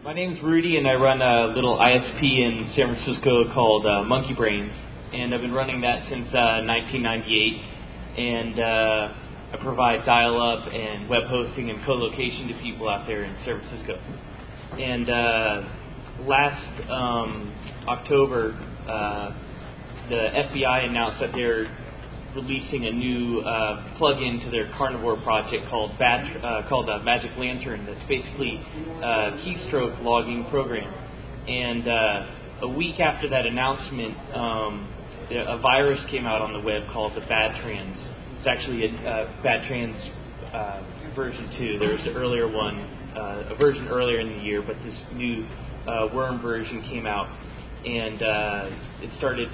My name's Rudy, and I run a little ISP in San Francisco called Monkey Brains, and I've been running that since 1998, and I provide dial-up and web hosting and co-location to people out there in San Francisco. And last October, the FBI announced that they're releasing a new plug-in to their carnivore project called Magic Lantern. That's basically a keystroke logging program. And a week after that announcement, a virus came out on the web called the Bad Trans. It's actually a Bad Trans version 2. There was an earlier one, a version earlier in the year, but this new worm version came out, and it started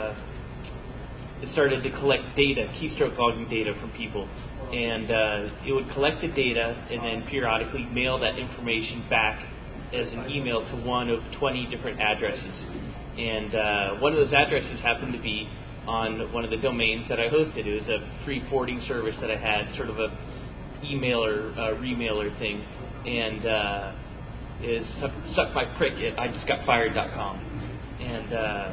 to collect data, keystroke logging data from people. And it would collect the data and then periodically mail that information back as an email to one of 20 different addresses. And one of those addresses happened to be on one of the domains that I hosted. It was a free forwarding service that I had, sort of a emailer, remailer thing. And it sucked my prick at IJustGotFired.com. And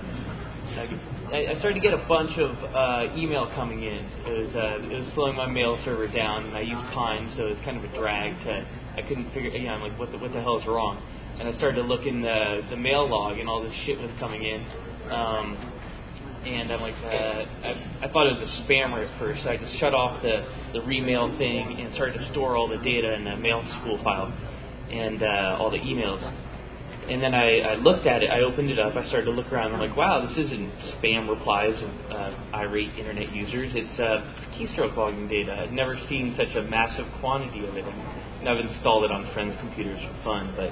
I started to get a bunch of email coming in. It was slowing my mail server down, and I used Pine, so it was kind of a drag. I couldn't figure. I'm like, what the hell is wrong? And I started to look in the mail log, and all this shit was coming in. And I'm like, I thought it was a spammer at first, so I just shut off the remail thing and started to store all the data in the mail spool file and all the emails. And then I looked at it, I opened it up, I started to look around, and I'm like, wow, this isn't spam replies of irate internet users, it's keystroke logging data. I'd never seen such a massive quantity of it. And I've installed it on friends' computers for fun, but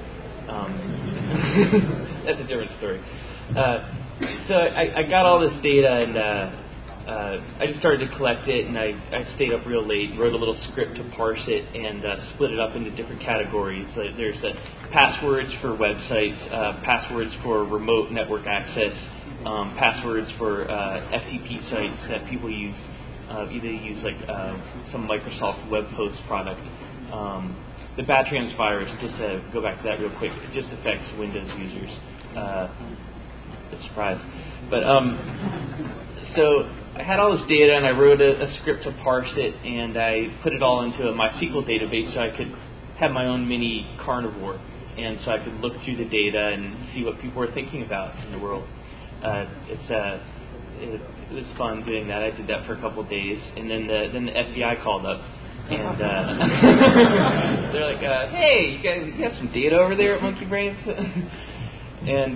that's a different story. So I got all this data, and I just started to collect it, and I stayed up real late, wrote a little script to parse it, and split it up into different categories. There's the passwords for websites, passwords for remote network access, passwords for FTP sites that people use, either use like some Microsoft web host product. The Bad Trans virus, just to go back to that real quick, it just affects Windows users. A surprise. But so I had all this data, and I wrote a script to parse it, and I put it all into a MySQL database so I could have my own mini carnivore, and so I could look through the data and see what people were thinking about in the world. It was fun doing that. I did that for a couple of days, and then the FBI called up, and they're like, "Hey, you guys, you have some data over there at Monkey Brains?" And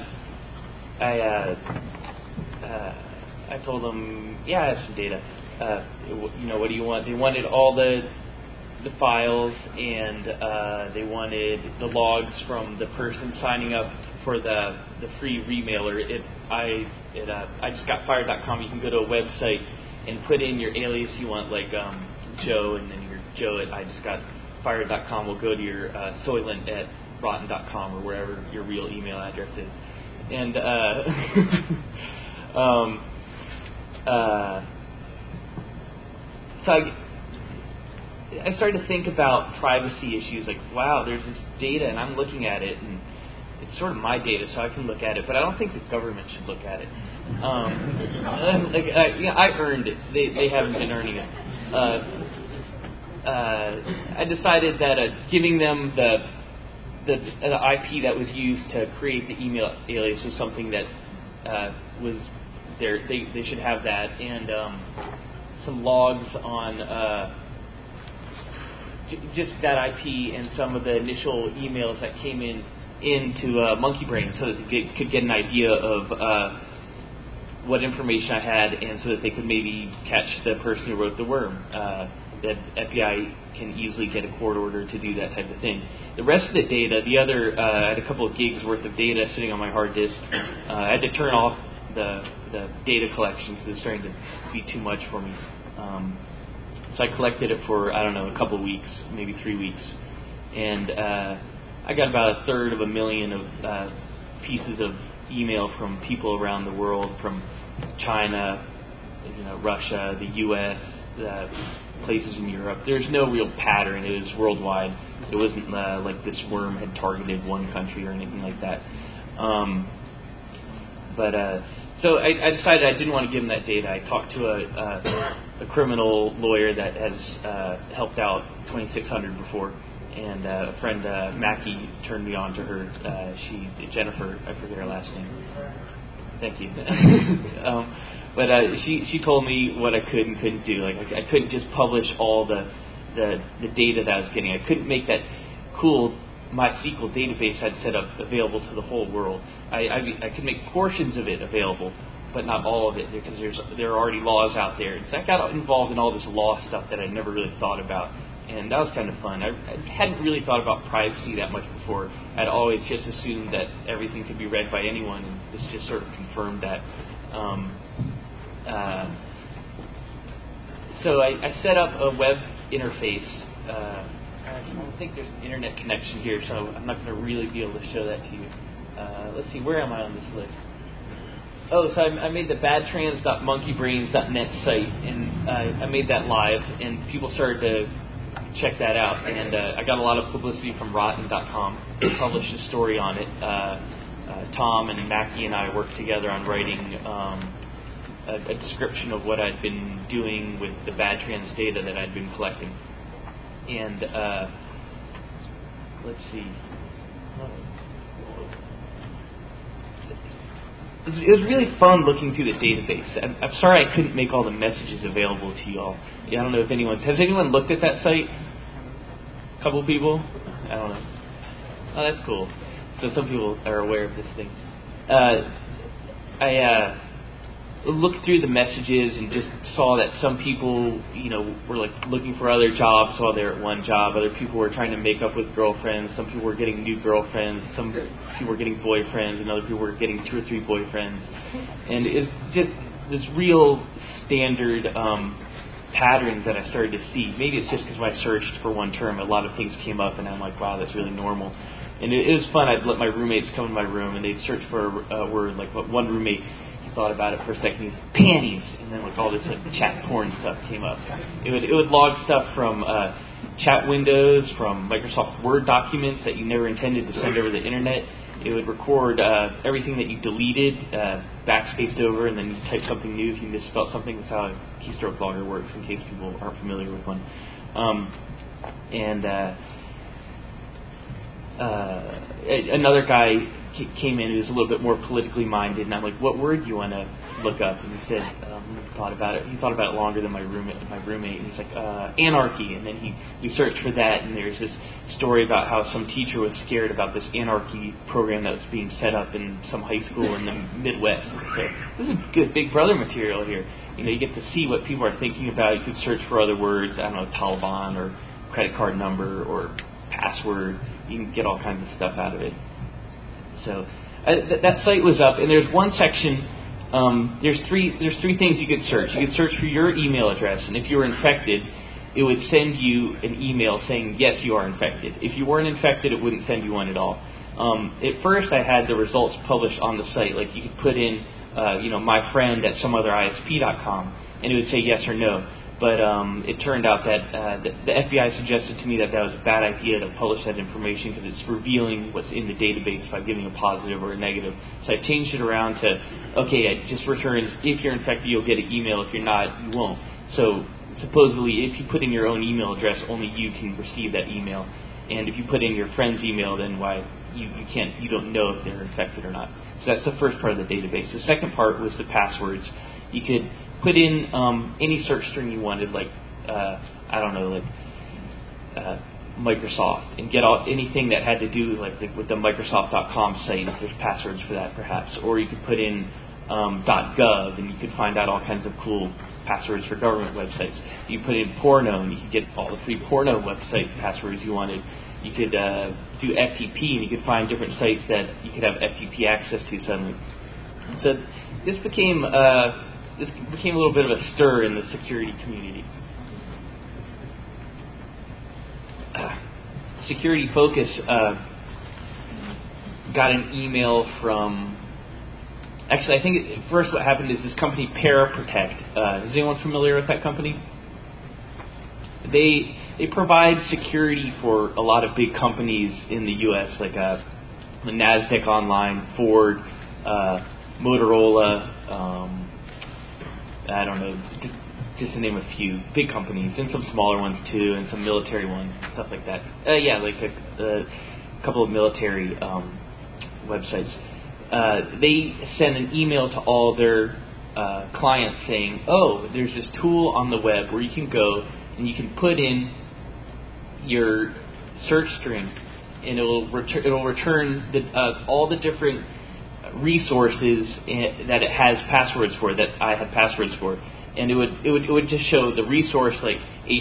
I told them, yeah, I have some data. What do you want? They wanted all the files, and they wanted the logs from the person signing up for the free remailer. At IJustGotFired.com, you can go to a website and put in your alias you want, like Joe, and then your Joe at IJustGotFired.com will go to your Soylent at Rotten.com or wherever your real email address is. And so I started to think about privacy issues. Like, wow, there's this data, and I'm looking at it, and it's sort of my data, so I can look at it. But I don't think the government should look at it. I earned it. They haven't been earning it. I decided that giving them the IP that was used to create the email alias was something that was there. They should have that, and some logs on just that IP and some of the initial emails that came into Monkey Brain, so that they could get an idea of what information I had, and so that they could maybe catch the person who wrote the worm. That FBI can easily get a court order to do that type of thing. The rest of the data, I had a couple of gigs worth of data sitting on my hard disk. I had to turn off the data collection because it was starting to be too much for me. So I collected it for, a couple of weeks, maybe 3 weeks. And I got about 1/3 of a million of pieces of email from people around the world, from China, Russia, the U.S., places in Europe. There's no real pattern. It was worldwide. It wasn't like this worm had targeted one country or anything like that. So I decided I didn't want to give him that data. I talked to a criminal lawyer that has helped out 2600 before, and a friend, Mackie, turned me on to her. Jennifer, I forget her last name. Thank you. But she told me what I could and couldn't do. Like I couldn't just publish all the data that I was getting. I couldn't make that cool MySQL database I'd set up available to the whole world. I could make portions of it available, but not all of it, because there are already laws out there. And so I got involved in all this law stuff that I'd never really thought about, and that was kind of fun. I hadn't really thought about privacy that much before. I'd always just assumed that everything could be read by anyone, and this just sort of confirmed that. So I set up a web interface. I don't think there's an internet connection here, so I'm not going to really be able to show that to you. Let's see, where am I on this list? Oh, so I made the badtrans.monkeybrains.net site, and I made that live, and people started to check that out. And I got a lot of publicity from Rotten.com. They published a story on it. Tom and Mackie and I worked together on writing a description of what I'd been doing with the badtrans data that I'd been collecting. And let's see. It was really fun looking through the database. I'm sorry I couldn't make all the messages available to you all. I don't know if has anyone looked at that site? A couple people? I don't know. Oh, that's cool. So some people are aware of this thing. I looked through the messages and just saw that some people, were like looking for other jobs while they were at one job. Other people were trying to make up with girlfriends. Some people were getting new girlfriends. Some people were getting boyfriends, and other people were getting 2 or 3 boyfriends. And it's just this real standard patterns that I started to see. Maybe it's just because when I searched for one term, a lot of things came up, and I'm like, wow, that's really normal. And it was fun. I'd let my roommates come in my room, and they'd search for a word. Like one roommate, thought about it for a second. He's panties, and then like all this like chat porn stuff came up. It would log stuff from chat windows, from Microsoft Word documents that you never intended to send over the internet. It would record everything that you deleted, backspaced over, and then you type something new if you misspelled something. That's how a keystroke logger works, in case people aren't familiar with one. Another guy came in who was a little bit more politically minded, and I'm like, what word do you want to look up? And he said, he thought about it longer than my roommate, and he's like, anarchy. And then we searched for that, and there's this story about how some teacher was scared about this anarchy program that was being set up in some high school in the Midwest. So this is good Big Brother material here. You get to see what people are thinking about. You could search for other words, I don't know, Taliban or credit card number or password. You can get all kinds of stuff out of it. So that site was up, and there's one section. There's three things you could search. You could search for your email address, and if you were infected, it would send you an email saying yes, you are infected. If you weren't infected, it wouldn't send you one at all. At first, I had the results published on the site. Like you could put in, my friend at some other ISP.com, and it would say yes or no. But it turned out that the FBI suggested to me that was a bad idea to publish that information because it's revealing what's in the database by giving a positive or a negative. So I changed it around to, it just returns if you're infected, you'll get an email. If you're not, you won't. So supposedly, if you put in your own email address, only you can receive that email. And if you put in your friend's email, then you don't know if they're infected or not. So that's the first part of the database. The second part was the passwords. You could put in any search string you wanted, like Microsoft, and get anything that had to do with the Microsoft.com site. If there's passwords for that, perhaps, or you could put in .gov, and you could find out all kinds of cool passwords for government websites. You put in porno, and you could get all the free porno website passwords you wanted. You could do FTP, and you could find different sites that you could have FTP access to suddenly. So this became a little bit of a stir in the security community. Security Focus got an email from... Actually, I think first what happened is this company, Paraprotect. Is anyone familiar with that company? they provide security for a lot of big companies in the U.S. like the NASDAQ Online, Ford, Motorola. I don't know, just to name a few big companies, and some smaller ones too, and some military ones and stuff like that. Like a couple of military websites. They send an email to all their clients saying, "Oh, there's this tool on the web where you can go and you can put in your search string, and it'll return all the different resources that it has passwords for, that I have passwords for, and it would just show the resource like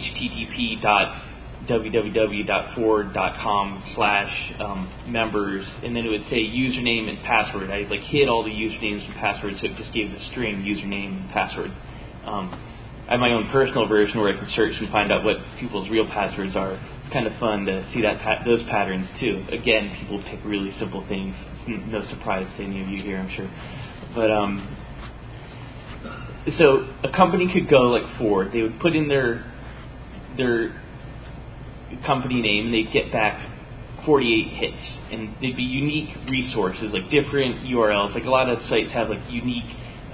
http://www.ford.com/members, and then it would say username and password. I hid all the usernames and passwords, so it just gave the string username and password. I have my own personal version where I can search and find out what people's real passwords are. It's kind of fun to see those patterns too. Again, people pick really simple things. It's no surprise to any of you here, I'm sure. But so a company could go like Ford. They would put in their company name, and they'd get back 48 hits, and they'd be unique resources, like different URLs. Like a lot of sites have like unique.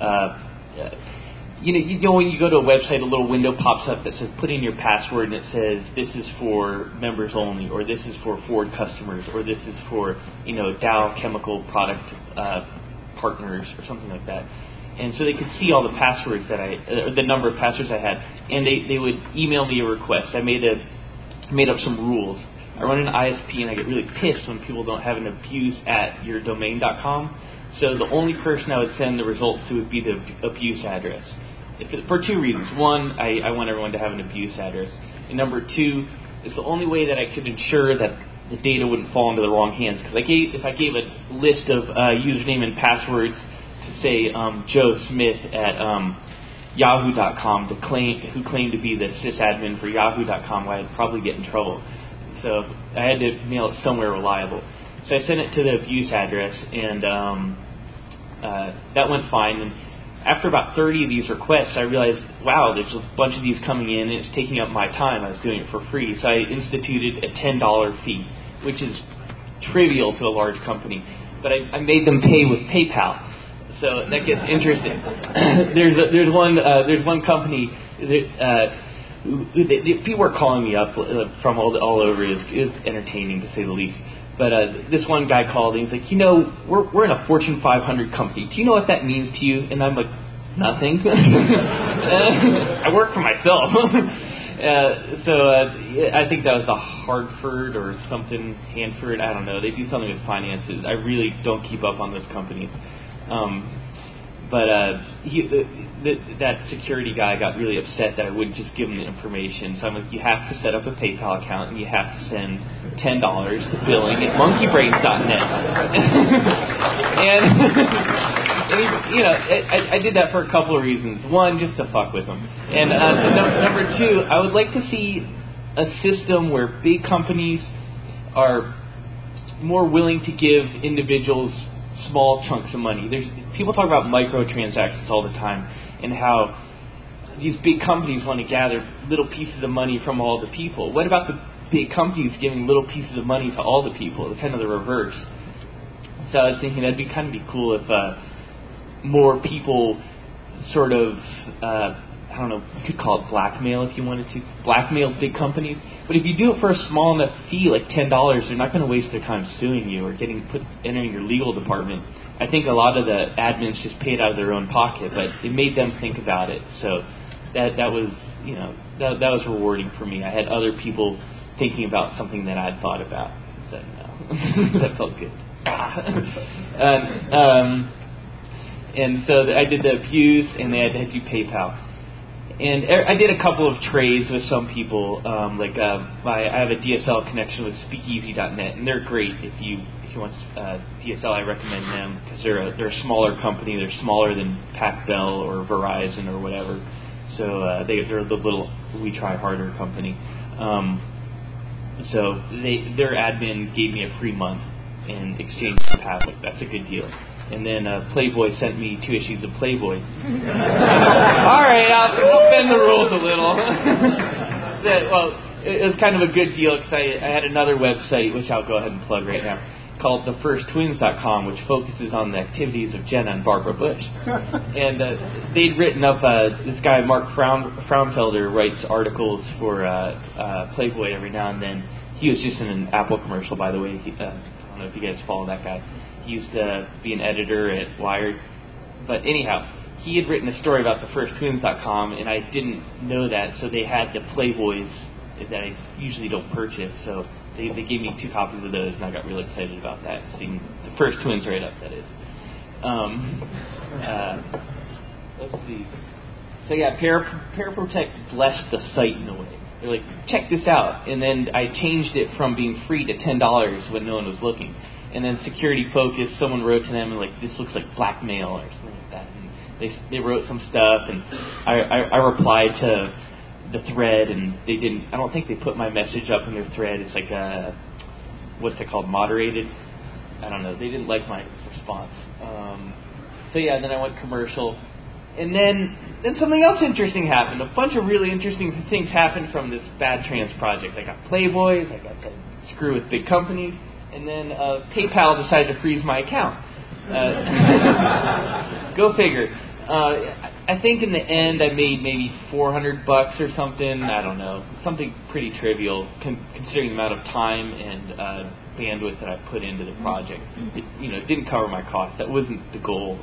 You know when you go to a website, a little window pops up that says put in your password, and it says this is for members only, or this is for Ford customers, or this is for Dow Chemical Product partners, or something like that. And so they could see all the passwords the number of passwords I had, and they would email me a request. I made up some rules. I run an ISP, and I get really pissed when people don't have an abuse@yourdomain.com. So the only person I would send the results to would be the abuse address. For two reasons. One, I want everyone to have an abuse address. And number two, it's the only way that I could ensure that the data wouldn't fall into the wrong hands. Because if I gave a list of username and passwords to say Joe Smith at Yahoo.com, who claimed to be the sysadmin for Yahoo.com, I'd probably get in trouble. So I had to mail it somewhere reliable. So I sent it to the abuse address, and that went fine. And after about 30 of these requests, I realized, wow, there's a bunch of these coming in, and it's taking up my time. I was doing it for free. So I instituted a $10 fee, which is trivial to a large company. But I made them pay with PayPal. So that gets interesting. There's one company that people are calling me up from all over. Is entertaining to say the least. But this one guy called and he's like, we're in a Fortune 500 company. Do you know what that means to you? And I'm like, nothing. I work for myself. I think that was the Hartford or something, Hanford. I don't know. They do something with finances. I really don't keep up on those companies. That security guy got really upset that I wouldn't just give him the information. So I'm like, you have to set up a PayPal account, and you have to send $10 to billing at monkeybrains.net. and I did that for a couple of reasons. One, just to fuck with him. And number two, I would like to see a system where big companies are more willing to give individuals small chunks of money. People talk about microtransactions all the time, and how these big companies want to gather little pieces of money from all the people. What about the big companies giving little pieces of money to all the people? It's kind of the reverse. So I was thinking that'd be cool if more people sort of, I don't know, you could call it blackmail if you wanted to, blackmail big companies. But if you do it for a small enough fee, like $10, they're not going to waste their time suing you or entering your legal department. I think a lot of the admins just paid out of their own pocket, but it made them think about it. So that was, that was rewarding for me. I had other people thinking about something that I'd thought about. So no, that felt good. And so I did the abuse, and they had to do PayPal. And I did a couple of trades with some people. I have a DSL connection with Speakeasy.net, and they're great. If you want DSL, I recommend them because they're a smaller company. They're smaller than PacBell or Verizon or whatever. So they're the little We Try Harder company. So their admin gave me a free month in exchange for password. That's a good deal. And then Playboy sent me 2 issues of Playboy. All right, I'll bend the rules a little. Well, it was kind of a good deal because I had another website, which I'll go ahead and plug right now, called TheFirstTwins.com, which focuses on the activities of Jenna and Barbara Bush. And they'd written up, this guy, Mark Frauenfelder, writes articles for Playboy every now and then. He was just in an Apple commercial, by the way. I don't know if you guys follow that guy. He used to be an editor at Wired. But anyhow, he had written a story about TheFirstTwins.com, and I didn't know that, so they had the Playboys that I usually don't purchase, so they gave me 2 copies of those, and I got really excited about that, seeing the first twins right up, that is. Let's see. So yeah, Paraprotect blessed the site in a way. They're like, check this out, and then I changed it from being free to $10 when no one was looking. And then Security Focus, someone wrote to them and like, this looks like blackmail or something like that. And they wrote some stuff, and I replied to the thread, and they didn't. I don't think they put my message up in their thread. It's like what's it called, moderated? I don't know. They didn't like my response. So yeah, then I went commercial, and then something else interesting happened. A bunch of really interesting things happened from this bad trans project. I got Playboys. I got to screw with big companies. And then PayPal decided to freeze my account. Go figure. I think in the end I made maybe $400 or something. I don't know, something pretty trivial considering the amount of time and bandwidth that I put into the project. It didn't cover my costs. That wasn't the goal.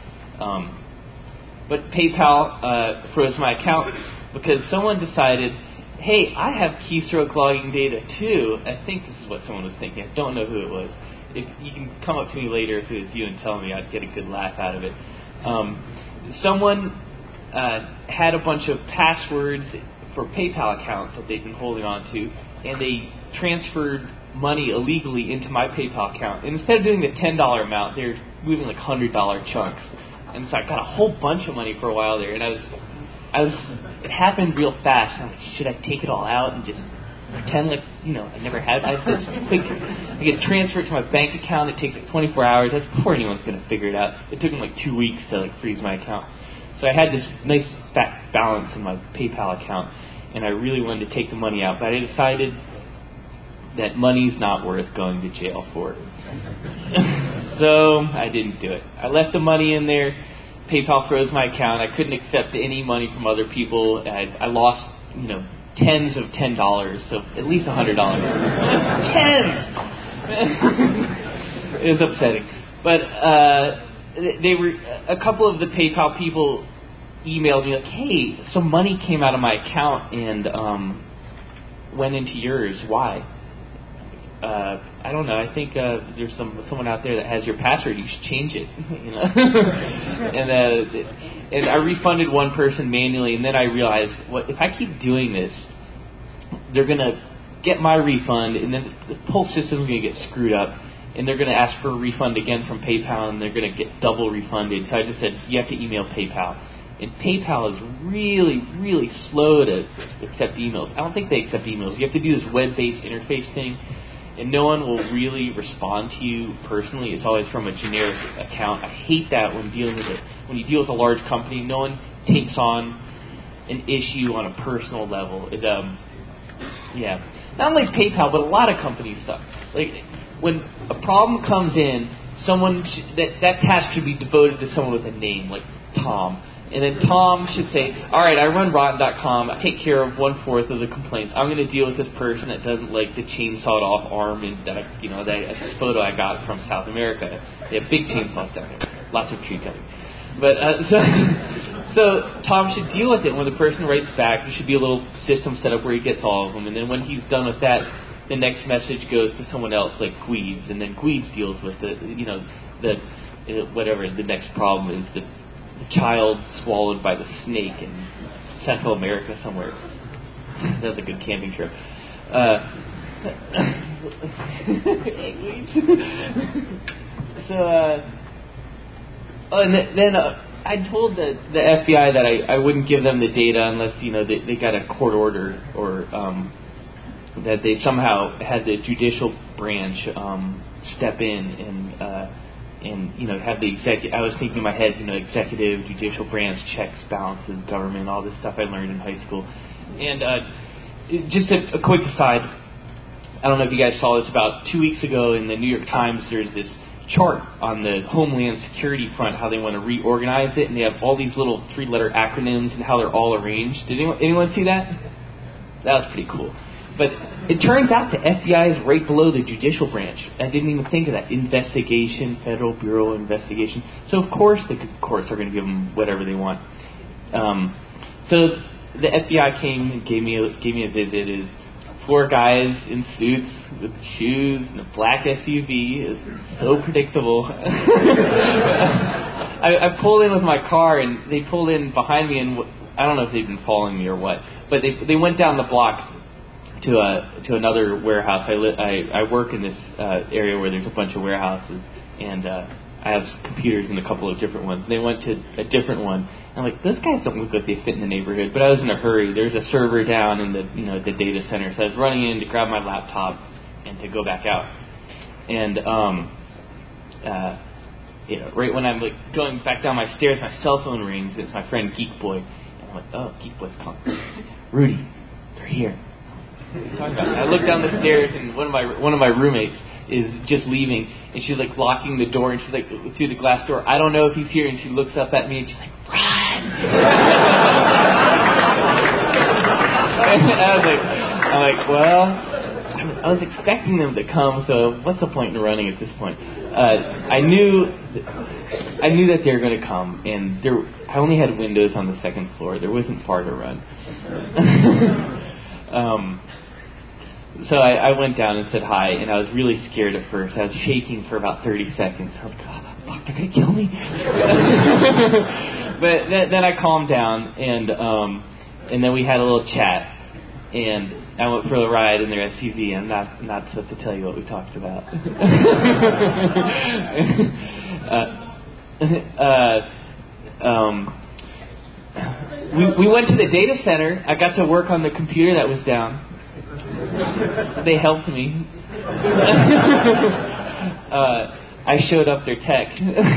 But PayPal froze my account because someone decided, hey, I have keystroke logging data too. I think this is what someone was thinking. I don't know who it was. If you can come up to me later if it was you and tell me, I'd get a good laugh out of it. Someone had a bunch of passwords for PayPal accounts that they've been holding on to, and they transferred money illegally into my PayPal account. And instead of doing the $10 amount, they're moving like $100 chunks. And so I got a whole bunch of money for a while there, and it happened real fast. I'm like, should I take it all out and just pretend like, I never had this quick. I get transferred to my bank account. It takes like 24 hours. That's before anyone's going to figure it out. It took them like 2 weeks to like freeze my account. So I had this nice fat balance in my PayPal account, and I really wanted to take the money out, but I decided that money's not worth going to jail for. So I didn't do it. I left the money in there. PayPal froze my account. I couldn't accept any money from other people. I lost, tens of $10, so at least $100. Tens! It was upsetting. But they were a couple of the PayPal people emailed me like, hey, some money came out of my account and went into yours. Why? I don't know. I think there's someone out there that has your password. You should change it. And I refunded one person manually, and then I realized, if I keep doing this, they're gonna get my refund, and then the whole system's gonna get screwed up, and they're gonna ask for a refund again from PayPal, and they're gonna get double refunded. So I just said, you have to email PayPal. And PayPal is really, really slow to accept emails. I don't think they accept emails. You have to do this web-based interface thing, and no one will really respond to you personally. It's always from a generic account. I hate that when dealing with it. When you deal with a large company, no one takes on an issue on a personal level. Not only PayPal, but a lot of companies suck. Like when a problem comes in, that task should be devoted to someone with a name, like Tom. And then Tom should say, all right, I run Rotten.com. I take care of 1/4 of the complaints. I'm going to deal with this person that doesn't like the chainsawed off arm and that this photo I got from South America. They have big chainsaws down there, lots of tree cutting. But so Tom should deal with it. When the person writes back, there should be a little system set up where he gets all of them. And then when he's done with that, the next message goes to someone else like Guides, and then Guides deals with whatever the next problem is. The child swallowed by the snake in Central America somewhere. That was a good camping trip. Then I told the FBI that I wouldn't give them the data unless they got a court order or that they somehow had the judicial branch step in and have the executive. I was thinking in my head, executive, judicial branch, checks, balances, government, all this stuff I learned in high school. And just a quick aside. I don't know if you guys saw this. About 2 weeks ago in the New York Times, there's this chart on the Homeland Security front, how they want to reorganize it, and they have all these little 3-letter acronyms and how they're all arranged. Did anyone see that? That was pretty cool. But it turns out the FBI is right below the judicial branch. I didn't even think of that. Investigation, Federal Bureau of Investigation. So of course the courts are going to give them whatever they want. So the FBI came and gave me a visit. Is 4 guys in suits with shoes and a black SUV. Is so predictable. I pulled in with my car, and they pulled in behind me, and I don't know if they've been following me or what, but they went down the block to another warehouse. I work in this area where there's a bunch of warehouses, and I have computers in a couple of different ones. And they went to a different one. I'm like, those guys don't look like they fit in the neighborhood. But I was in a hurry. There's a server down in the data center, so I was running in to grab my laptop and to go back out. And right when I'm going back down my stairs, my cell phone rings. It's my friend Geek Boy, and I'm like, oh, Geek Boy's calling. Rudy, they're here. What are you talking about? I look down the stairs, and one of my roommates is just leaving, and she's locking the door, and she's through the glass door. I don't know if he's here, and she looks up at me, and she's like, run! I'm like, well, I was expecting them to come, so what's the point in running at this point? I knew that they were going to come, and I only had windows on the second floor. There wasn't far to run. So I went down and said hi, and I was really scared at first. I was shaking for about 30 seconds. I was like, oh, fuck, they're going to kill me. But then I calmed down, and then we had a little chat, and I went for a ride in their SUV. I'm not supposed to tell you what we talked about. We went to the data center. I got to work on the computer that was down. They helped me. I showed up their tech.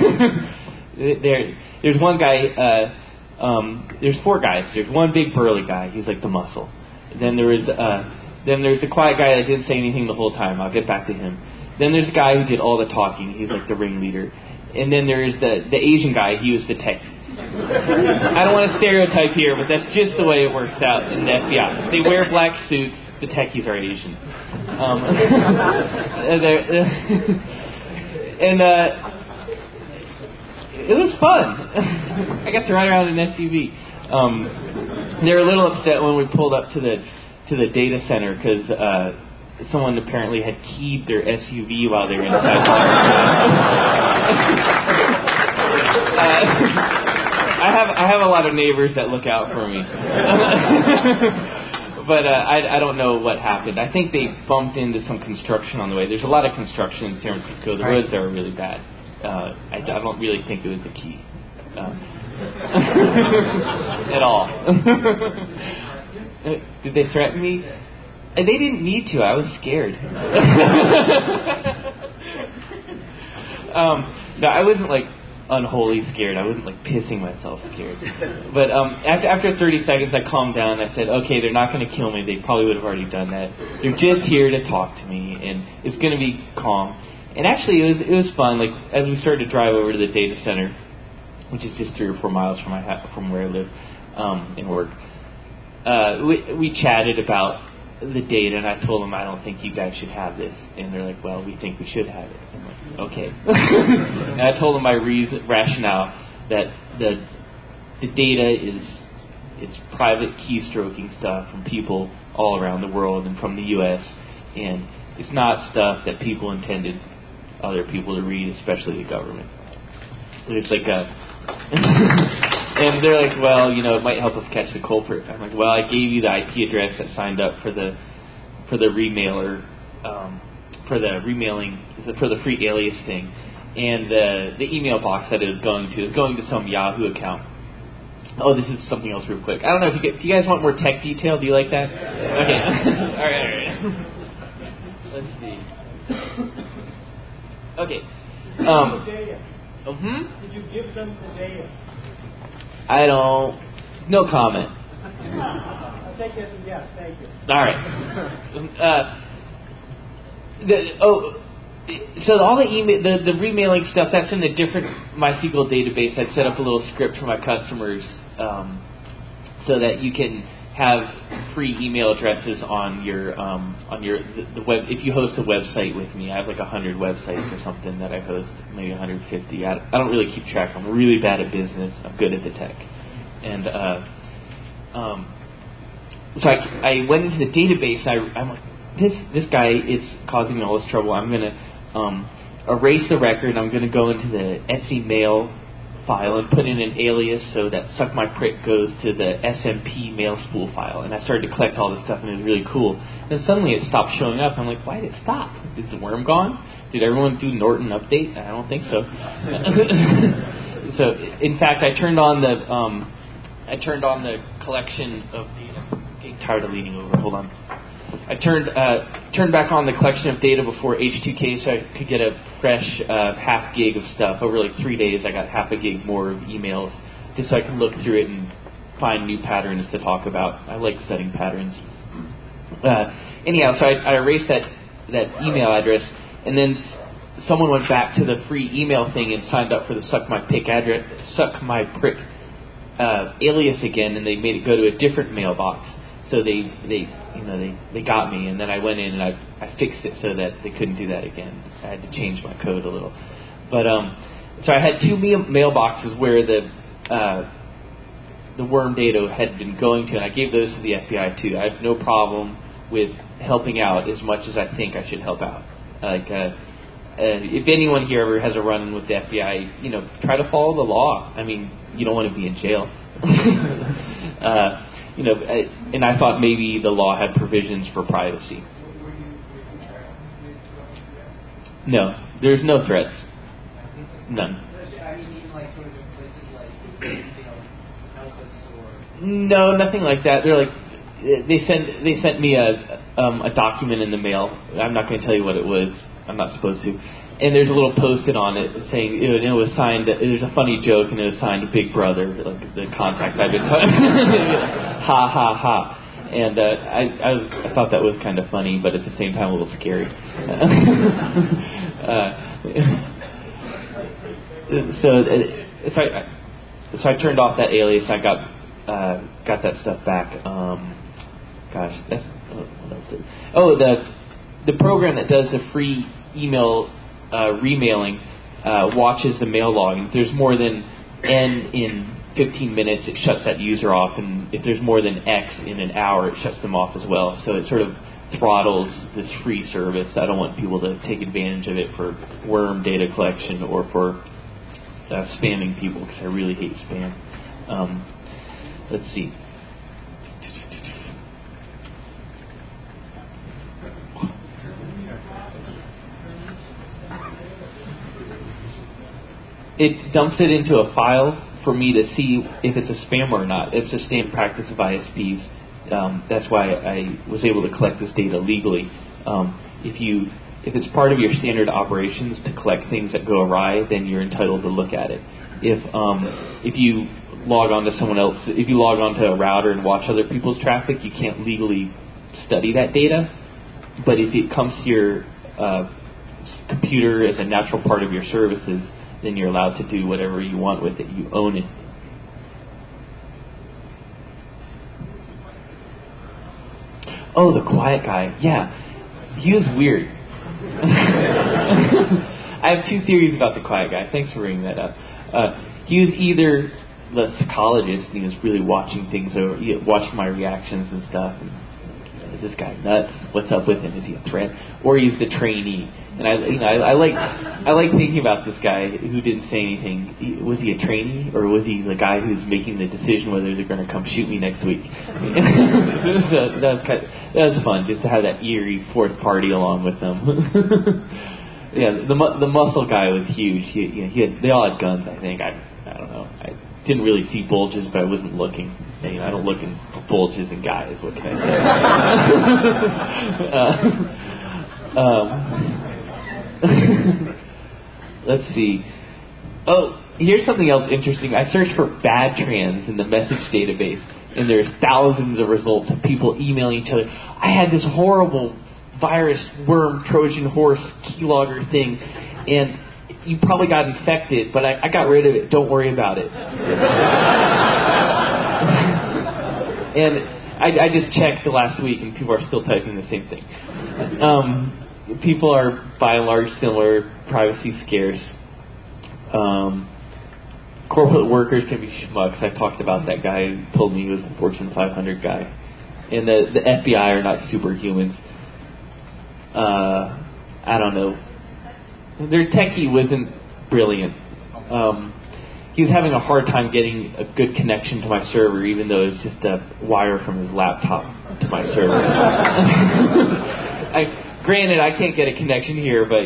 There's one guy. There's 4 guys. There's one big burly guy. He's like the muscle. Then there's the quiet guy that didn't say anything the whole time. I'll get back to him. Then there's a guy who did all the talking. He's like the ringleader. And then there's the Asian guy. He was the tech. I don't want to stereotype here, but that's just the way it works out in the FBI. They wear black suits. The techies are Asian. And it was fun. I got to ride around in an SUV. They were a little upset when we pulled up to the data center because someone apparently had keyed their SUV while they were inside. I have a lot of neighbors that look out for me. But I don't know what happened. I think they bumped into some construction on the way. There's a lot of construction in San Francisco. The roads there are really bad. I don't really think it was a key. At all. Did they threaten me? They didn't need to. I was scared. No, I wasn't unholy scared. I wasn't pissing myself scared. But after 30 seconds, I calmed down and I said, okay, they're not going to kill me. They probably would have already done that. They're just here to talk to me, and it's going to be calm. And actually, it was fun. As we started to drive over to the data center, which is just 3 or 4 miles from where I live and work, we chatted about the data, and I told them I don't think you guys should have this, and they're like, well, we think we should have it. I'm like, okay. And I told them my rationale that the data it's private keystroking stuff from people all around the world and from the U.S., and it's not stuff that people intended other people to read, especially the government. So it's and they're like, well, it might help us catch the culprit. I'm like, well, I gave you the IP address that signed up for the remailer, for the free alias thing, and the email box that it is going to some Yahoo account. Oh, this is something else real quick. I don't know if do you guys want more tech detail? Do you like that? Okay. All right. Let's see. Okay. Did you give them the data? I don't. No comment. take it as a yes. Thank you. All right. So all the email, the remailing stuff, that's in a different MySQL database. I'd set up a little script for my customers so that you can have free email addresses on your the web. If you host a website with me, I have like 100 websites or something that I host, maybe 150. I don't really keep track. I'm really bad at business. I'm good at the tech, and so I went into the database. I'm like, this guy is causing me all this trouble. I'm gonna erase the record. I'm gonna go into the Etsy mail file and put in an alias so that Suck My Prick goes to the SMP mail spool file. And I started to collect all this stuff, and it was really cool. And suddenly it stopped showing up. I'm like, why did it stop? Is the worm gone? Did everyone do Norton update? I don't think so. So, in fact, I turned on the collection of data. I'm getting tired of leaning over. Hold on. I turned back on the collection of data before H2K so I could get a fresh half gig of stuff. Over like 3 days, I got half a gig more of emails just so I could look through it and find new patterns to talk about. I like setting patterns. Anyhow, so I erased that email address, and then someone went back to the free email thing and signed up for the Suck My Prick alias again, and they made it go to a different mailbox. So they got me, and then I went in and I fixed it so that they couldn't do that again. I had to change my code a little, but so I had two mailboxes where the worm data had been going to, and I gave those to the FBI too. I have no problem with helping out as much as I think I should help out. Like if anyone here ever has a run-in with the FBI, try to follow the law. I mean, you don't want to be in jail. And I thought maybe the law had provisions for privacy. No, there's no threats. None. No, nothing like that. They're like, they sent me a document in the mail. I'm not going to tell you what it was. I'm not supposed to. And there's a little post-it on it saying it was signed. There's a funny joke, and it was signed Big Brother, like the contact I've been talking. Ha ha ha. And I thought that was kind of funny, but at the same time a little scary. So I turned off that alias. I got that stuff back. What else? The program that does the free email remailing watches the mail log, and if there's more than N in 15 minutes, it shuts that user off, and if there's more than X in an hour, it shuts them off as well. So it sort of throttles this free service. I don't want people to take advantage of it for worm data collection or for spamming people, because I really hate spam. Let's see. It dumps it into a file for me to see if it's a spam or not. It's a standard practice of ISPs. That's why I was able to collect this data legally. If it's part of your standard operations to collect things that go awry, then you're entitled to look at it. If you log on to someone else, if you log on to a router and watch other people's traffic, you can't legally study that data. But if it comes to your computer as a natural part of your services, then you're allowed to do whatever you want with it. You own it. Oh, the quiet guy. Yeah. He was weird. I have two theories about the quiet guy. Thanks for bringing that up. He was either the psychologist, and he was really watching things over, watching my reactions and stuff. And, is this guy nuts? What's up with him? Is he a threat? Or he's the trainee. And I like thinking about this guy who didn't say anything. Was he a trainee, or was he the guy who's making the decision whether they're going to come shoot me next week? That was fun, just to have that eerie fourth party along with them. Yeah, the muscle guy was huge. They all had guns. I think I don't know. I didn't really see bulges, but I wasn't looking. I don't look in bulges in guys. What can I say? Let's see. Oh, here's something else interesting. I searched for bad trans in the message database, and there's thousands of results of people emailing each other. I had this horrible virus, worm, Trojan horse, keylogger thing, and you probably got infected, but I got rid of it. Don't worry about it. And I just checked the last week, and people are still typing the same thing. People are, by and large, similar. Privacy scarce. Corporate workers can be schmucks. I talked about that guy who told me he was a Fortune 500 guy. And the FBI are not superhumans. I don't know. Their techie wasn't brilliant. He was having a hard time getting a good connection to my server, even though it's just a wire from his laptop to my server. Granted, I can't get a connection here, but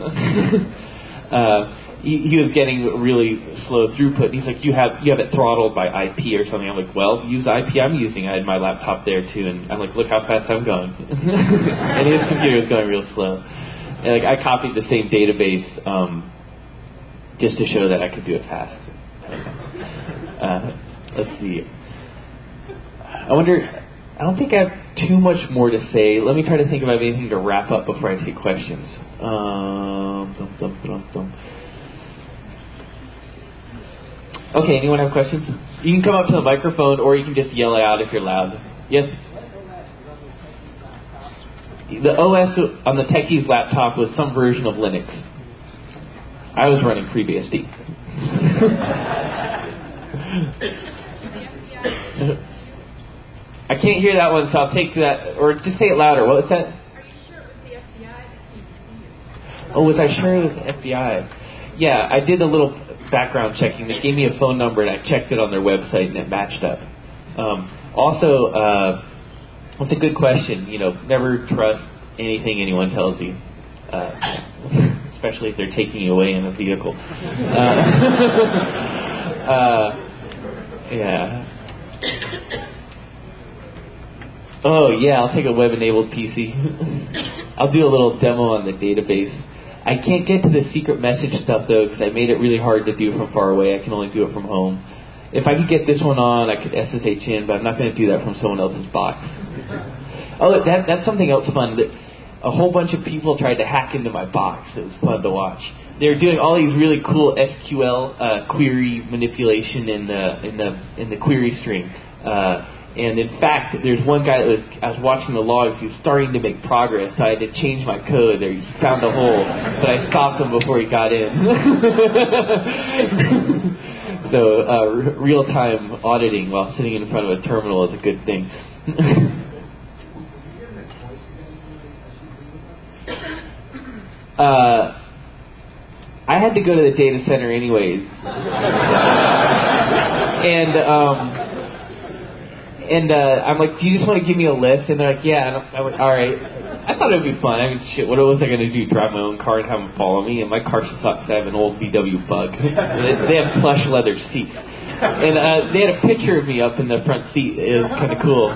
he was getting really slow throughput. And he's like, you have it throttled by IP or something. I'm like, well, use the IP I'm using. I had my laptop there too, and I'm like, look how fast I'm going. And his computer was going real slow. And I copied the same database just to show that I could do it fast. Let's see. I don't think I have too much more to say. Let me try to think of anything to wrap up before I take questions. Okay, anyone have questions? You can come up to the microphone, or you can just yell it out if you're loud. Yes? The OS on the techie's laptop was some version of Linux. I was running FreeBSD. I can't hear that one, so I'll take that, or just say it louder. What was that? Are you sure it was the FBI that came to see you? Oh, was I sure it was the FBI? Yeah, I did a little background checking. They gave me a phone number, and I checked it on their website, and it matched up. Also, it's a good question. Never trust anything anyone tells you, especially if they're taking you away in a vehicle. Yeah. Oh, yeah, I'll take a web-enabled PC. I'll do a little demo on the database. I can't get to the secret message stuff, though, because I made it really hard to do from far away. I can only do it from home. If I could get this one on, I could SSH in, but I'm not going to do that from someone else's box. Oh, that's something else fun. A whole bunch of people tried to hack into my box. It was fun to watch. They were doing all these really cool SQL query manipulation in the query string. And in fact, there's one guy I was watching the logs. He was starting to make progress, so I had to change my code. He found a hole, but I stopped him before he got in. So real-time auditing while sitting in front of a terminal is a good thing. I had to go to the data center anyways. And I'm like, do you just want to give me a lift? And they're like, yeah. And I'm like, all right. I thought it would be fun. I mean, shit, what was I going to do? Drive my own car and have them follow me? And my car sucks. I have an old VW Bug. They have plush leather seats. And they had a picture of me up in the front seat. It was kind of cool.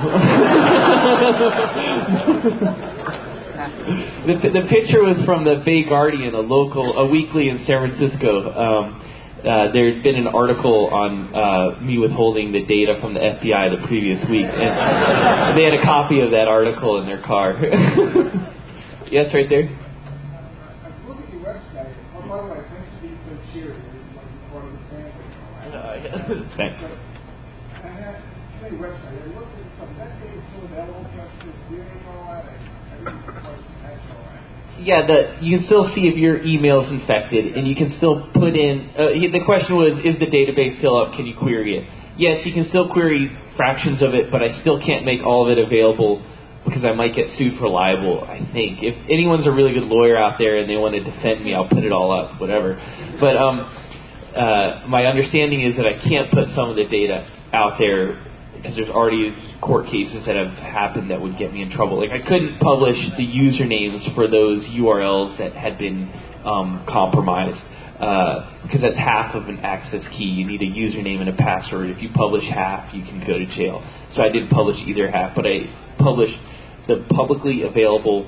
The picture was from the Bay Guardian, a weekly in San Francisco. There had been an article on me withholding the data from the FBI the previous week, and they had a copy of that article in their car. Yes, right there. I look at your website. By the way, thanks for being so cheery. Like part of the family. Thanks. I have your website. I looked at some. That data still available for us to view and all that. I didn't quite catch all that. Yeah, you can still see if your email's infected, and you can still put in... the question was, is the database still up? Can you query it? Yes, you can still query fractions of it, but I still can't make all of it available because I might get sued for libel, I think. If anyone's a really good lawyer out there and they want to defend me, I'll put it all up, whatever. But my understanding is that I can't put some of the data out there because there's already court cases that have happened that would get me in trouble. Like, I couldn't publish the usernames for those URLs that had been compromised because that's half of an access key. You need a username and a password. If you publish half, you can go to jail. So I didn't publish either half, but I published the publicly available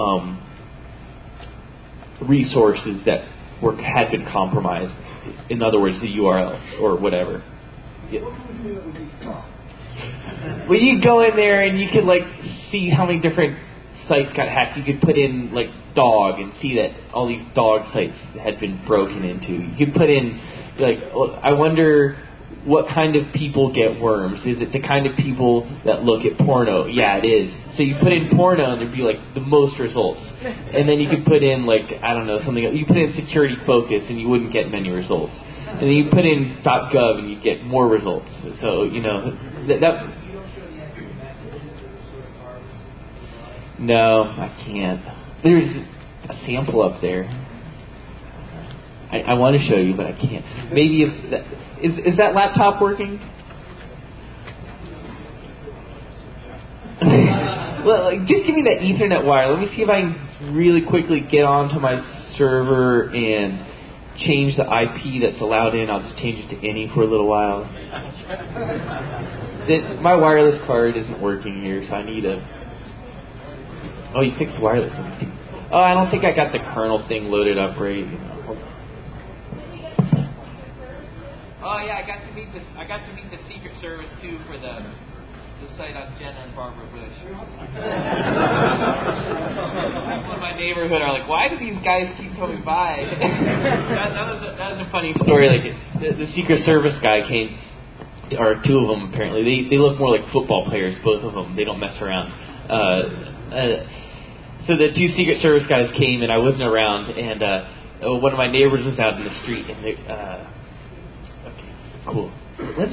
resources that had been compromised. In other words, the URLs or whatever. Yeah. What can we do that would be tough? Well, you go in there and you could like see how many different sites got hacked. You could put in like dog and see that all these dog sites had been broken into. You could put in like, I wonder what kind of people get worms. Is it the kind of people that look at porno? Yeah, it is. So you put in porno and there'd be like the most results. And then you could put in like, I don't know, something. You put in security focus and you wouldn't get many results. And then you put in .gov and you get more results. So, you know, that no, I can't. There's a sample up there. I want to show you, but I can't. Maybe if that, is that laptop working? Well, like, just give me that Ethernet wire. Let me see if I can really quickly get onto my server and change the IP that's allowed in. I'll just change it to any for a little while. My wireless card isn't working here, so I need a... Oh, you fixed wireless. Let me see. Oh, I don't think I got the kernel thing loaded up right. Oh yeah, I got to meet the Secret Service too for the site on Jenna and Barbara Bush. People in my neighborhood are like, why do these guys keep coming by? that was a funny story. Like the Secret Service guy came, or two of them apparently. They look more like football players, both of them. They don't mess around. So the two Secret Service guys came, and I wasn't around, and one of my neighbors was out in the street, and they, okay, cool. Let's.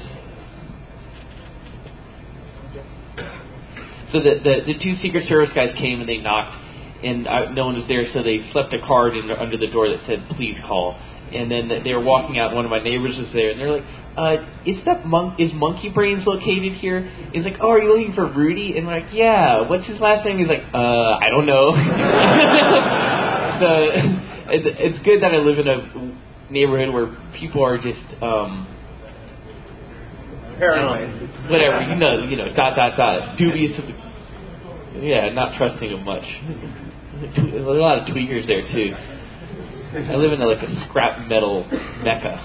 So the two Secret Service guys came and they knocked, and no one was there, so they slipped a card under the door that said, "Please call." And then they were walking out, and one of my neighbors was there, and they're like, is Monkey Brains located here? He's like, oh, are you looking for Rudy? And we're like, yeah, what's his last name? He's like, I don't know. So it's good that I live in a neighborhood where people are just, paranoid. Whatever, you know, dubious of the, not trusting of much. There's a lot of tweakers there, too. I live in like a scrap metal mecca.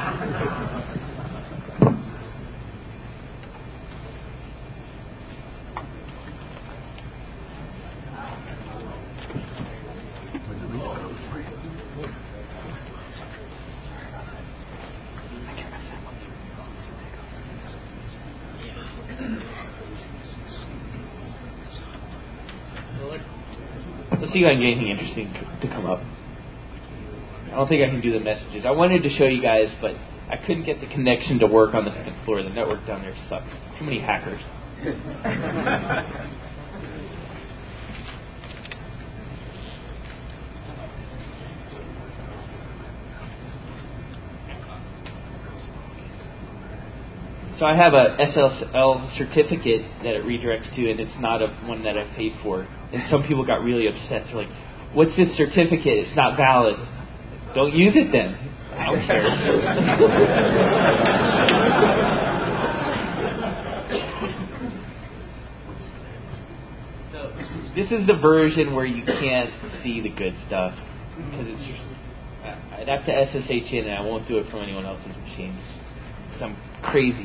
Let's see if I can get anything interesting to come up. I don't think I can do the messages. I wanted to show you guys, but I couldn't get the connection to work on the second floor. The network down there sucks. Too many hackers. So I have a SSL certificate that it redirects to, and it's not one that I paid for. And some people got really upset. They're like, what's this certificate? It's not valid. Don't use it then. I don't care. So this is the version where you can't see the good stuff. Because it's just, I'd have to SSH in, and I won't do it from anyone else's machine. Because I'm crazy.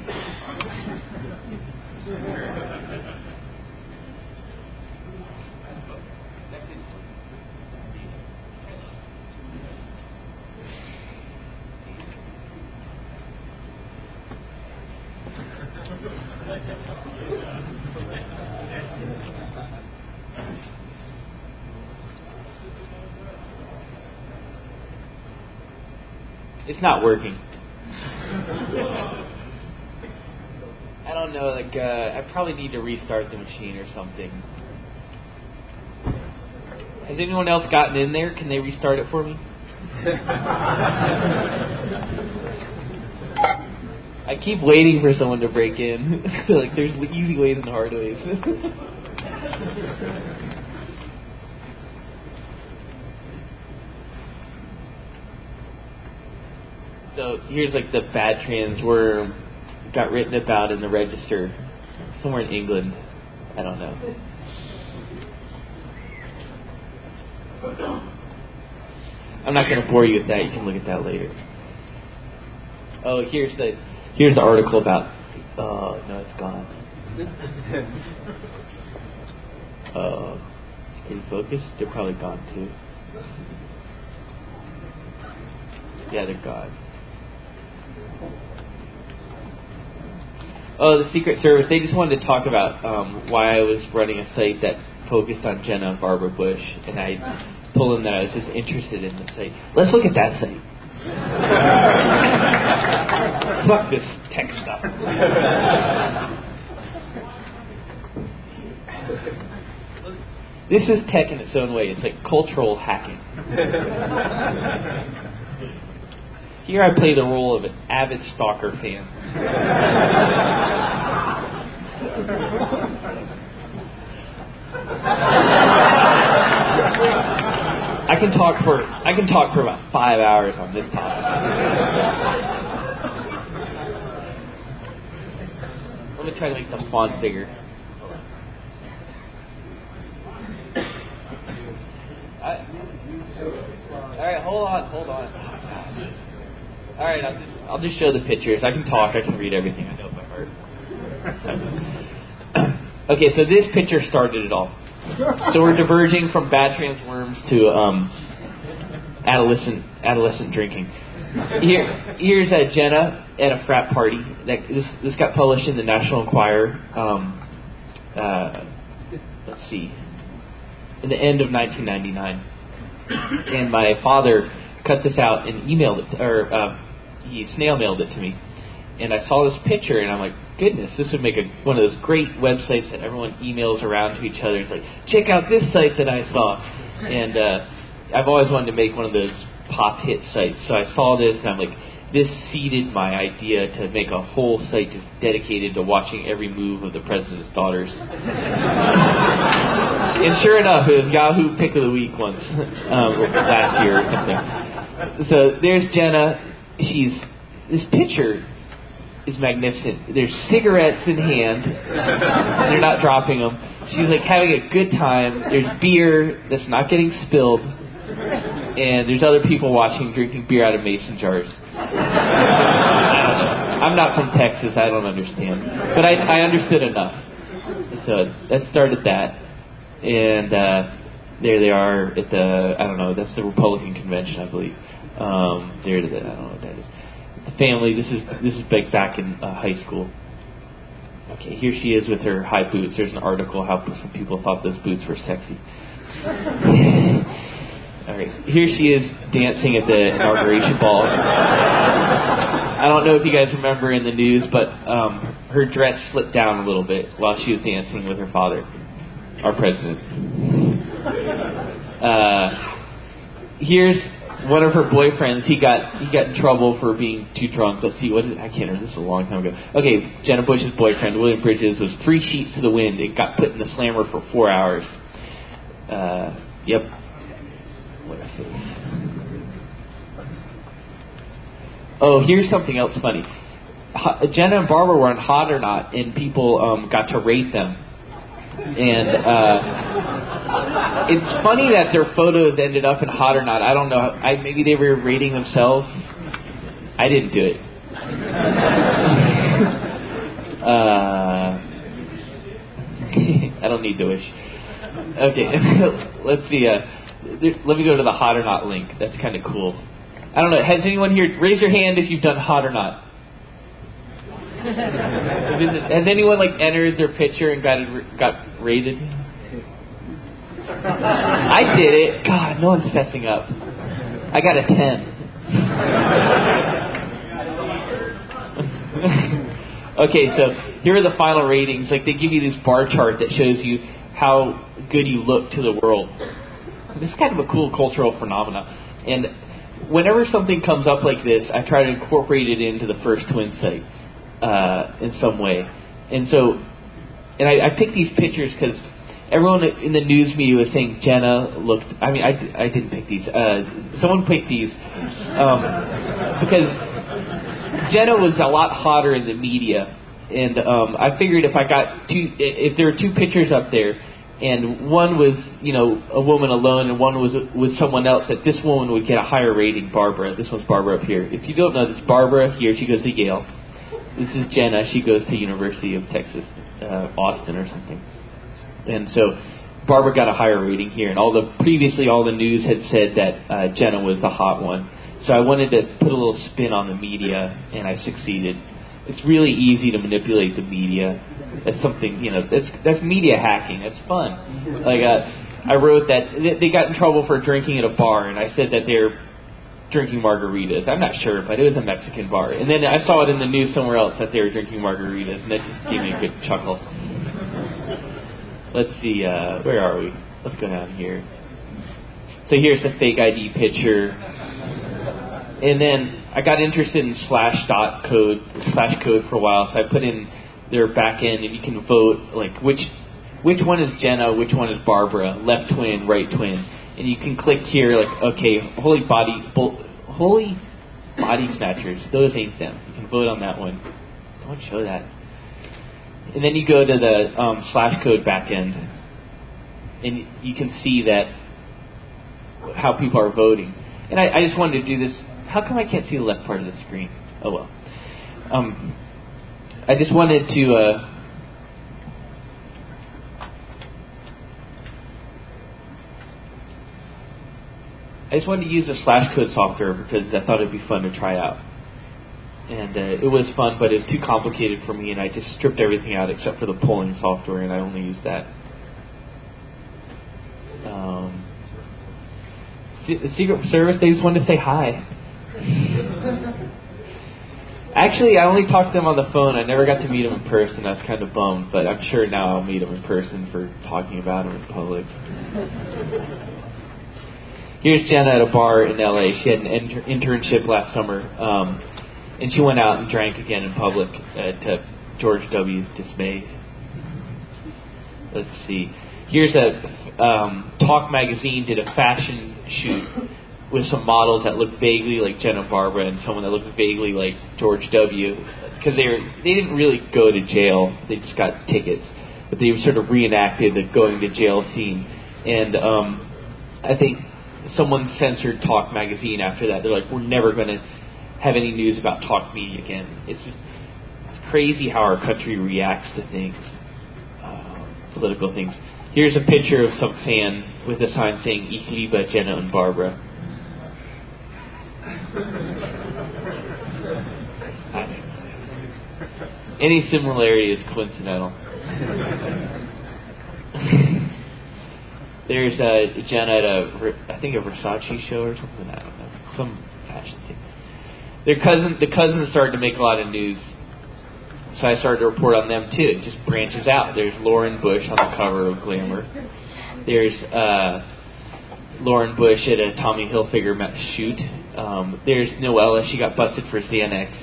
It's not working. I don't know, like, I probably need to restart the machine or something. Has anyone else gotten in there? Can they restart it for me? I keep waiting for someone to break in. Like, there's easy ways and hard ways. So here's like the bad trans worm got written about in the register somewhere in England. I don't know. I'm not going to bore you with that. You can look at that later. Oh, here's the article about Oh, no, it's gone. Can you focus? They're probably gone too. Yeah, they're gone. Oh, the Secret Service. They just wanted to talk about why I was running a site that focused on Jenna and Barbara Bush, and I told them that I was just interested in the site. Let's look at that site. Fuck this tech stuff. This is tech in its own way. It's like cultural hacking. Here I play the role of an avid stalker fan. I can talk for about 5 hours on this topic. Let me try to make the font bigger. Alright, hold on. Alright, I'll just show the pictures. I can talk, I can read everything. I know it by heart. Okay, so this picture started it all. So we're diverging from bad transworms to adolescent drinking. Here's Jenna at a frat party. This got published in the National Enquirer. Let's see, in the end of 1999. And my father cut this out and emailed it, he snail mailed it to me. And I saw this picture, and I'm like, goodness, this would make one of those great websites that everyone emails around to each other. It's like, check out this site that I saw. And I've always wanted to make one of those pop hit sites. So I saw this, and I'm like, this seeded my idea to make a whole site just dedicated to watching every move of the president's daughters. And sure enough, it was Yahoo Pick of the Week once, last year or something. So there's Jenna. This picture is magnificent. There's cigarettes in hand. They're not dropping them. She's like having a good time. There's beer that's not getting spilled. And there's other people watching, drinking beer out of mason jars. I'm not from Texas. I don't understand. But I understood enough. So that started that. And there they are at the, I don't know, that's the Republican convention, I believe. I don't know what that is. The family, this is back in high school. Okay, here she is with her high boots. There's an article how some people thought those boots were sexy. All right, here she is dancing at the inauguration ball. I don't know if you guys remember in the news, but her dress slipped down a little bit while she was dancing with her father, our president. Here's one of her boyfriends. He got in trouble for being too drunk. Let's see, I can't remember. This was a long time ago. Okay, Jenna Bush's boyfriend, William Bridges, was 3 sheets to the wind. It got put in the slammer for 4 hours. Yep. What a face. Oh, here's something else funny. Jenna and Barbara were on Hot or Not, and people got to rate them. And it's funny that their photos ended up in Hot or Not. I don't know. Maybe they were rating themselves. I didn't do it. I don't need to wish. Okay, let's see. Let me go to the Hot or Not link. That's kind of cool. I don't know. Has anyone here, raise your hand if you've done Hot or Not. Has anyone entered their picture and got rated? I did it. God, no one's fessing up. I got a 10. Okay, so here are the final ratings. They give you this bar chart that shows you how good you look to the world. This is kind of a cool cultural phenomena. And whenever something comes up like this, I try to incorporate it into the First Twin site. In some way. And I picked these pictures because everyone in the news media was saying Jenna looked, I didn't pick these. Someone picked these because Jenna was a lot hotter in the media. And I figured if there were 2 pictures up there, and one was, a woman alone, and one was with someone else, that this woman would get a higher rating, Barbara. This one's Barbara up here. If you don't know, this is Barbara here. She goes to Yale. This is Jenna. She goes to University of Texas, Austin or something. And so Barbara got a higher rating here, and all the news had said that Jenna was the hot one. So I wanted to put a little spin on the media, and I succeeded. It's really easy to manipulate the media. That's something, that's media hacking. That's fun. Like I wrote that they got in trouble for drinking at a bar, and I said that they're drinking margaritas. I'm not sure, but it was a Mexican bar. And then I saw it in the news somewhere else that they were drinking margaritas, and that just gave me a good chuckle. Let's see, where are we? Let's go down here. So here's the fake ID picture. And then I got interested in slash code for a while, so I put in their back end, and you can vote, like, which one is Jenna, which one is Barbara, left twin, right twin. And you can click here, like, okay, holy body snatchers, those ain't them. You can vote on that one. Don't show that. And then you go to the slash code backend, and you can see that how people are voting. And I just wanted to do this. How come I can't see the left part of the screen? Oh well. I just wanted to. I just wanted to use the slash code software because I thought it'd be fun to try out. And it was fun, but it was too complicated for me, and I just stripped everything out except for the polling software, and I only used that. The Secret Service, they just wanted to say hi. Actually, I only talked to them on the phone. I never got to meet them in person. I was kind of bummed, but I'm sure now I'll meet them in person for talking about them in public. Here's Jenna at a bar in LA. She had an internship last summer. And she went out and drank again in public to George W.'s dismay. Let's see. Here's a Talk Magazine did a fashion shoot with some models that looked vaguely like Jenna Barbara and someone that looked vaguely like George W. Because they didn't really go to jail. They just got tickets. But they sort of reenacted the going to jail scene. And I think someone censored Talk Magazine after that. They're like, we're never going to have any news about talk media again. It's crazy how our country reacts to things, political things. Here's a picture of some fan with a sign saying "Ich liebe Jenna and Barbara." Any similarity is coincidental. There's Jenna at I think a Versace show or something. I don't know, some fashion thing. The cousins started to make a lot of news, so I started to report on them too. It just branches out. There's Lauren Bush on the cover of Glamour. There's Lauren Bush at a Tommy Hilfiger shoot. There's Noella. She got busted for Xanax.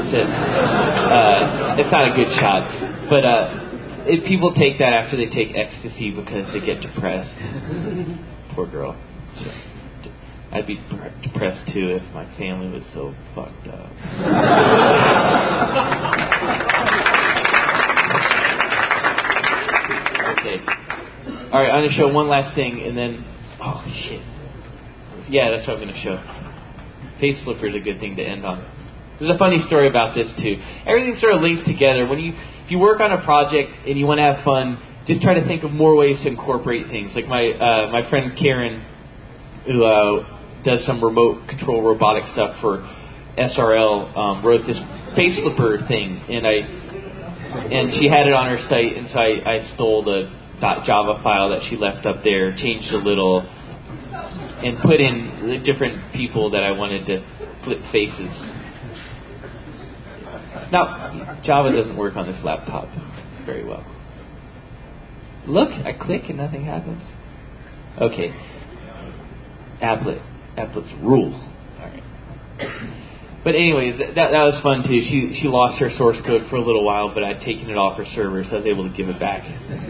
It's not a good shot, but people take that after they take ecstasy because they get depressed. Poor girl. So, I'd be depressed too if my family was so fucked up. Okay. All right, I'm going to show one last thing, and then... Oh, shit. Yeah, that's what I'm going to show. Face flipper is a good thing to end on. There's a funny story about this, too. Everything sort of links together. If you work on a project and you want to have fun, just try to think of more ways to incorporate things. Like my friend Karen, who... does some remote control robotic stuff for SRL, wrote this face flipper thing, and she had it on her site, and so I stole the .java file that she left up there, changed a little, and put in the different people that I wanted to flip faces. Now, Java doesn't work on this laptop very well. Look, I click and nothing happens. Okay. Applets rule. All right. But anyways, that was fun too. She lost her source code for a little while, but I'd taken it off her server, so I was able to give it back.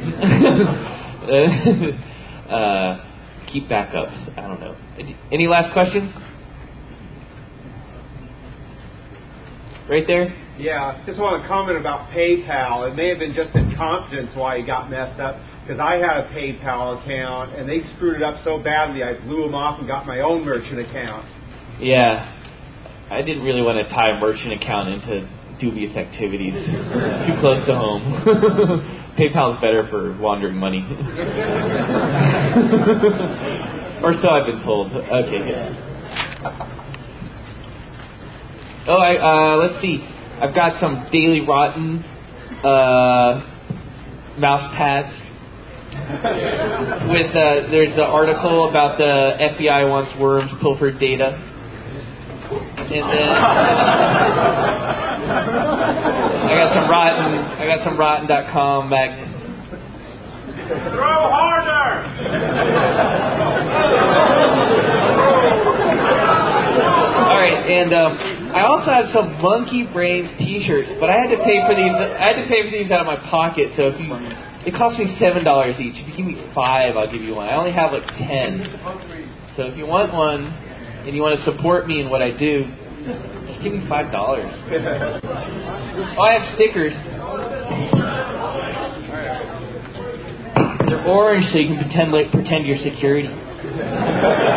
Keep backups. I don't know. Any last questions? Right there? Yeah, just want to comment about PayPal. It may have been just incompetence why it got messed up, because I had a PayPal account, and they screwed it up so badly I blew them off and got my own merchant account. Yeah. I didn't really want to tie a merchant account into dubious activities. Too close to home. PayPal's better for laundering money. Or so I've been told. Okay, good. Let's see. I've got some Daily Rotten mouse pads. With there's an article about the FBI wants worms pilfered data, and then I got some rotten.com magnet. Throw harder! All right, and I also have some Monkey Brains T-shirts, but I had to pay for these. Out of my pocket. So it cost me $7 each. If you give me 5, I'll give you one. I only have like 10. So if you want one and you want to support me in what I do, just give me $5. Oh, I have stickers. They're orange, so you can pretend you're security.